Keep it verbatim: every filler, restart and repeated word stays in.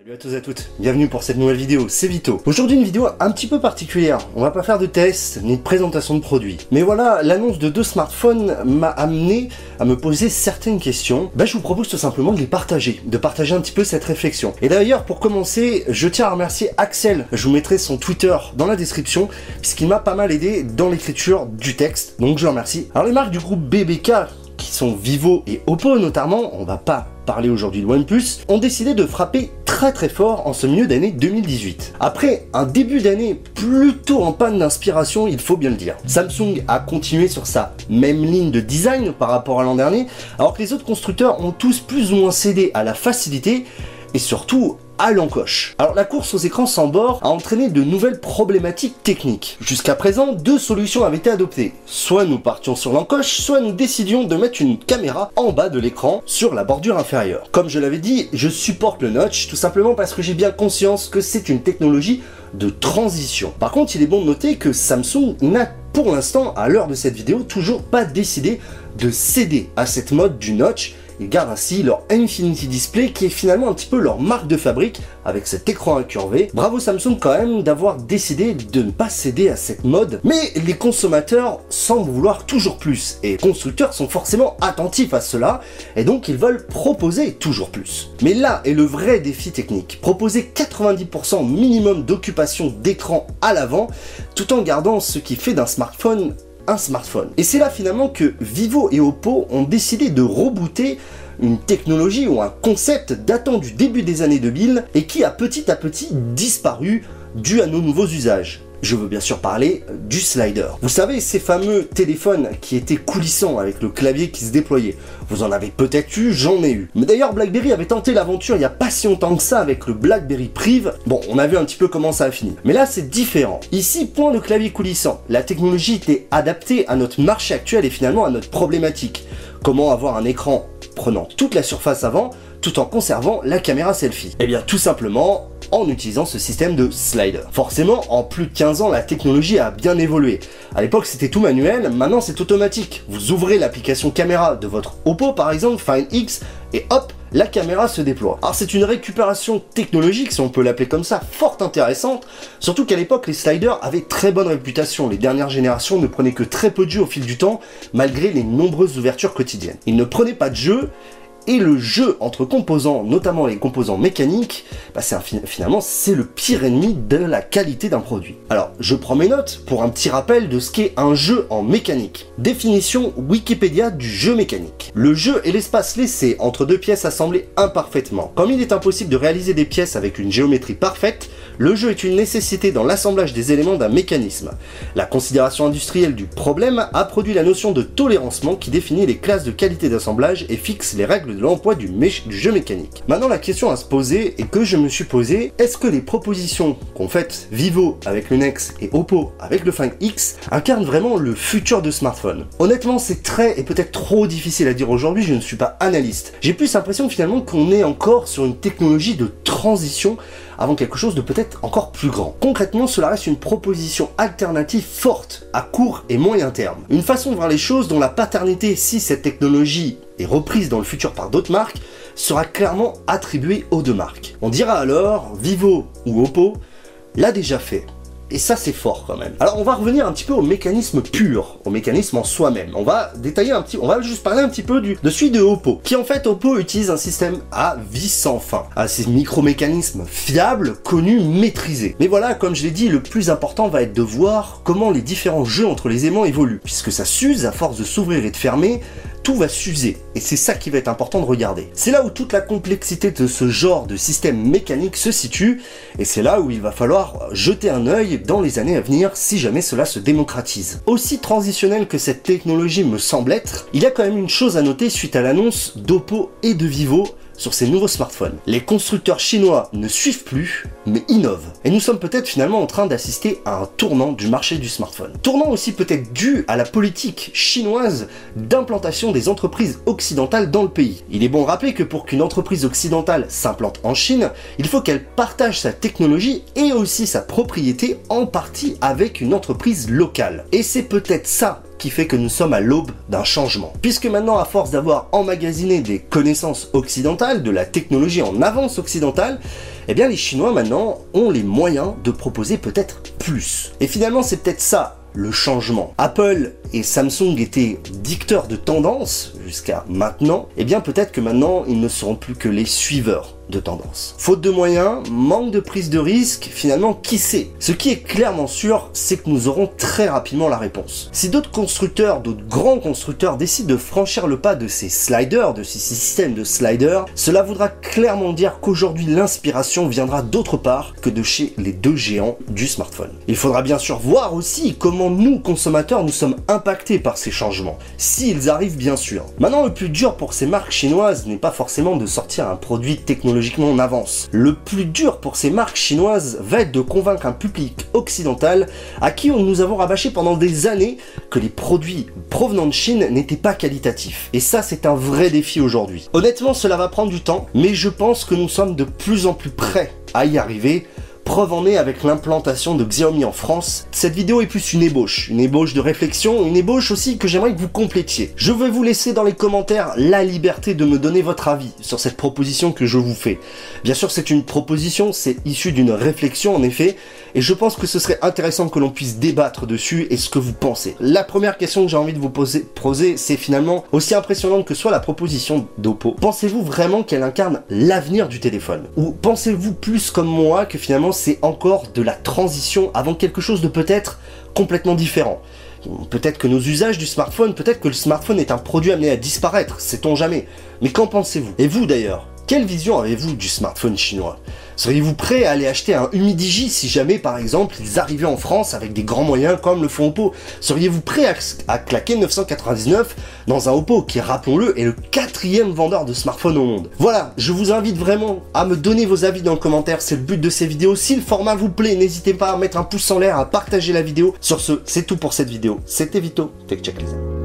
Salut à tous et à toutes, bienvenue pour cette nouvelle vidéo, c'est Vito. Aujourd'hui une vidéo un petit peu particulière, on va pas faire de test ni de présentation de produits. Mais voilà, l'annonce de deux smartphones m'a amené à me poser certaines questions. Bah je vous propose tout simplement de les partager, de partager un petit peu cette réflexion. Et d'ailleurs pour commencer, je tiens à remercier Axel, je vous mettrai son Twitter dans la description, puisqu'il m'a pas mal aidé dans l'écriture du texte, donc je le remercie. Alors les marques du groupe B B K, qui sont Vivo et Oppo notamment, on va pas parler aujourd'hui de OnePlus, ont décidé de frapper très très fort en ce milieu d'année deux mille dix-huit. Après un début d'année plutôt en panne d'inspiration, il faut bien le dire. Samsung a continué sur sa même ligne de design par rapport à l'an dernier, alors que les autres constructeurs ont tous plus ou moins cédé à la facilité et surtout à l'encoche. Alors la course aux écrans sans bord a entraîné de nouvelles problématiques techniques. Jusqu'à présent, deux solutions avaient été adoptées. Soit nous partions sur l'encoche, soit nous décidions de mettre une caméra en bas de l'écran sur la bordure inférieure. Comme je l'avais dit, je supporte le notch tout simplement parce que j'ai bien conscience que c'est une technologie de transition. Par contre, il est bon de noter que Samsung n'a pour l'instant, à l'heure de cette vidéo, toujours pas décidé de céder à cette mode du notch. Ils gardent ainsi leur Infinity Display qui est finalement un petit peu leur marque de fabrique avec cet écran incurvé. Bravo Samsung quand même d'avoir décidé de ne pas céder à cette mode, mais les consommateurs semblent vouloir toujours plus et les constructeurs sont forcément attentifs à cela et donc ils veulent proposer toujours plus. Mais là est le vrai défi technique, proposer quatre-vingt-dix pour cent minimum d'occupation d'écran à l'avant tout en gardant ce qui fait d'un smartphone un smartphone. Et c'est là finalement que Vivo et Oppo ont décidé de rebooter une technologie ou un concept datant du début des années deux mille et qui a petit à petit disparu dû à nos nouveaux usages. Je veux bien sûr parler du slider. Vous savez, ces fameux téléphones qui étaient coulissants avec le clavier qui se déployait. Vous en avez peut-être eu, j'en ai eu. Mais d'ailleurs, BlackBerry avait tenté l'aventure il n'y a pas si longtemps que ça avec le BlackBerry Priv. Bon, on a vu un petit peu comment ça a fini. Mais là, c'est différent. Ici, point de clavier coulissant. La technologie était adaptée à notre marché actuel et finalement à notre problématique. Comment avoir un écran prenant toute la surface avant tout en conservant la caméra selfie? Eh bien, tout simplement en utilisant ce système de slider. Forcément, en plus de quinze ans, la technologie a bien évolué. À l'époque, c'était tout manuel, maintenant c'est automatique. Vous ouvrez l'application caméra de votre Oppo, par exemple, Find X, et hop, la caméra se déploie. Alors c'est une récupération technologique, si on peut l'appeler comme ça, fort intéressante, surtout qu'à l'époque, les sliders avaient très bonne réputation. Les dernières générations ne prenaient que très peu de jeux au fil du temps, malgré les nombreuses ouvertures quotidiennes. Ils ne prenaient pas de jeux, et le jeu entre composants, notamment les composants mécaniques, bah c'est un, finalement c'est le pire ennemi de la qualité d'un produit. Alors je prends mes notes pour un petit rappel de ce qu'est un jeu en mécanique. Définition Wikipédia du jeu mécanique. Le jeu est l'espace laissé entre deux pièces assemblées imparfaitement. Comme il est impossible de réaliser des pièces avec une géométrie parfaite, le jeu est une nécessité dans l'assemblage des éléments d'un mécanisme. La considération industrielle du problème a produit la notion de tolérancement qui définit les classes de qualité d'assemblage et fixe les règles de l'emploi du, du jeu mécanique. Maintenant la question à se poser et que je me suis posée, est-ce que les propositions qu'ont faites Vivo avec le Nex et Oppo avec le Find X incarnent vraiment le futur de smartphone? Honnêtement c'est très et peut-être trop difficile à dire aujourd'hui, je ne suis pas analyste. J'ai plus l'impression finalement qu'on est encore sur une technologie de transition avant quelque chose de peut-être encore plus grand. Concrètement, cela reste une proposition alternative forte à court et moyen terme. Une façon de voir les choses dont la paternité, si cette technologie est reprise dans le futur par d'autres marques, sera clairement attribuée aux deux marques. On dira alors, Vivo ou Oppo l'a déjà fait. Et ça c'est fort quand même. Alors on va revenir un petit peu au mécanisme pur, au mécanisme en soi-même. On va détailler un petit, on va juste parler un petit peu du, de celui de Oppo, qui en fait Oppo utilise un système à vie sans fin, à ces micro-mécanismes fiables, connus, maîtrisés. Mais voilà, comme je l'ai dit, le plus important va être de voir comment les différents jeux entre les aimants évoluent, puisque ça s'use à force de s'ouvrir et de fermer. Tout va s'user, et c'est ça qui va être important de regarder. C'est là où toute la complexité de ce genre de système mécanique se situe, et c'est là où il va falloir jeter un œil dans les années à venir si jamais cela se démocratise. Aussi transitionnel que cette technologie me semble être, il y a quand même une chose à noter suite à l'annonce d'Oppo et de Vivo sur ces nouveaux smartphones. Les constructeurs chinois ne suivent plus, mais innovent. Et nous sommes peut-être finalement en train d'assister à un tournant du marché du smartphone. Tournant aussi peut-être dû à la politique chinoise d'implantation des entreprises occidentales dans le pays. Il est bon de rappeler que pour qu'une entreprise occidentale s'implante en Chine, il faut qu'elle partage sa technologie et aussi sa propriété en partie avec une entreprise locale. Et c'est peut-être ça qui fait que nous sommes à l'aube d'un changement. Puisque maintenant, à force d'avoir emmagasiné des connaissances occidentales, de la technologie en avance occidentale, eh bien les Chinois maintenant ont les moyens de proposer peut-être plus. Et finalement c'est peut-être ça le changement. Apple et Samsung étaient dicteurs de tendance jusqu'à maintenant, et bien peut-être que maintenant ils ne seront plus que les suiveurs de tendance. Faute de moyens, manque de prise de risque, finalement qui sait? Ce qui est clairement sûr, c'est que nous aurons très rapidement la réponse. Si d'autres constructeurs, d'autres grands constructeurs décident de franchir le pas de ces sliders, de ces systèmes de sliders, cela voudra clairement dire qu'aujourd'hui l'inspiration viendra d'autre part que de chez les deux géants du smartphone. Il faudra bien sûr voir aussi comment nous, consommateurs, nous sommes impactés par ces changements, s'ils arrivent bien sûr. Maintenant, le plus dur pour ces marques chinoises n'est pas forcément de sortir un produit technologiquement en avance. Le plus dur pour ces marques chinoises va être de convaincre un public occidental à qui nous avons rabâché pendant des années que les produits provenant de Chine n'étaient pas qualitatifs. Et ça, c'est un vrai défi aujourd'hui. Honnêtement, cela va prendre du temps, mais je pense que nous sommes de plus en plus près à y arriver. Preuve en est avec l'implantation de Xiaomi en France. Cette vidéo est plus une ébauche, une ébauche de réflexion, une ébauche aussi que j'aimerais que vous complétiez. Je vais vous laisser dans les commentaires la liberté de me donner votre avis sur cette proposition que je vous fais. Bien sûr, c'est une proposition, c'est issu d'une réflexion en effet, et je pense que ce serait intéressant que l'on puisse débattre dessus et ce que vous pensez. La première question que j'ai envie de vous poser, poser, c'est finalement, aussi impressionnante que soit la proposition d'Oppo, pensez-vous vraiment qu'elle incarne l'avenir du téléphone? Ou pensez-vous plus comme moi que finalement c'est encore de la transition avant quelque chose de peut-être complètement différent? Peut-être que nos usages du smartphone, peut-être que le smartphone est un produit amené à disparaître, sait-on jamais. Mais qu'en pensez-vous? Et vous d'ailleurs, quelle vision avez-vous du smartphone chinois? Seriez-vous prêt à aller acheter un Humidigi si jamais par exemple ils arrivaient en France avec des grands moyens comme le font Oppo? Seriez-vous prêt à, à claquer neuf cent quatre-vingt-dix-neuf dans un Oppo qui, rappelons-le, est le quatrième vendeur de smartphones au monde? Voilà, je vous invite vraiment à me donner vos avis dans le commentaire, c'est le but de ces vidéos. Si le format vous plaît, n'hésitez pas à mettre un pouce en l'air, à partager la vidéo. Sur ce, c'est tout pour cette vidéo. C'était Vito, Tech Check les amis.